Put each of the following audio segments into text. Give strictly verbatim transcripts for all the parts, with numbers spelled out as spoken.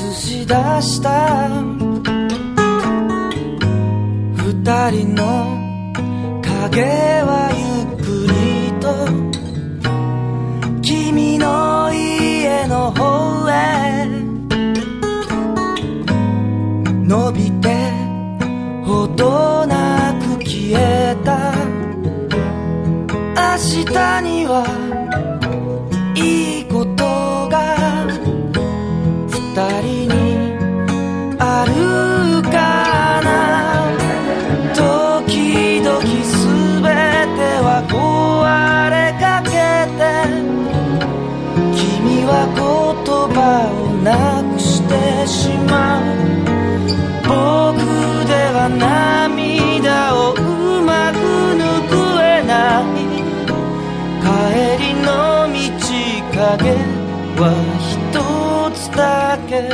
し出した二人の影はゆっくりと君の家の方へ伸びてほどなく消えた。明日にはいいことが二人にあるかな。時々すべては壊れかけて君は言葉をなくしてしまう。僕では涙をうまく拭えない。帰りの道影は一つだけ。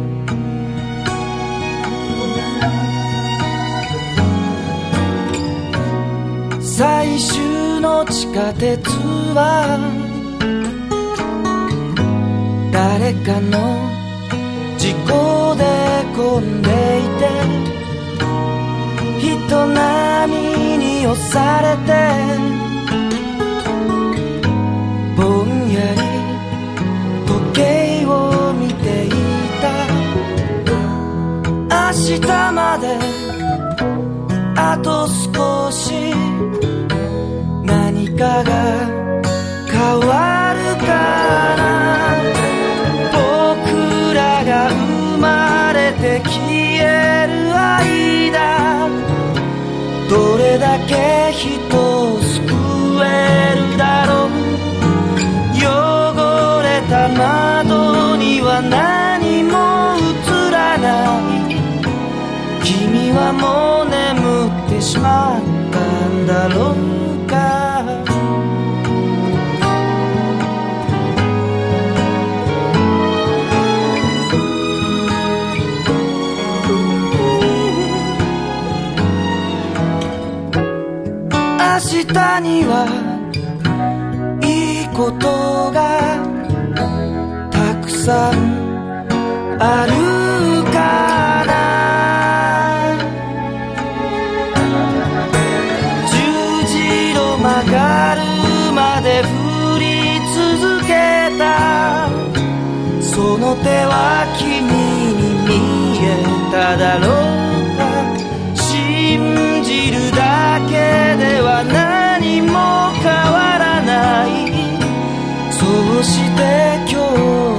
最終の地下鉄は誰かの事故で混んでいて人波に押されてぼんやり時計を見ていた。明日まであと少し何かが変わるかな。僕らが生まれて消える間どれだけ人を救えるだろう。汚れた窓には何も映らない。君はもう眠ってしまったんだろうか。明日にはいいことがたくさんあるかな。十字路曲がるまで降り続けたその手は君に見えただろうか。信じるだけでは何も変わらない。そうして今日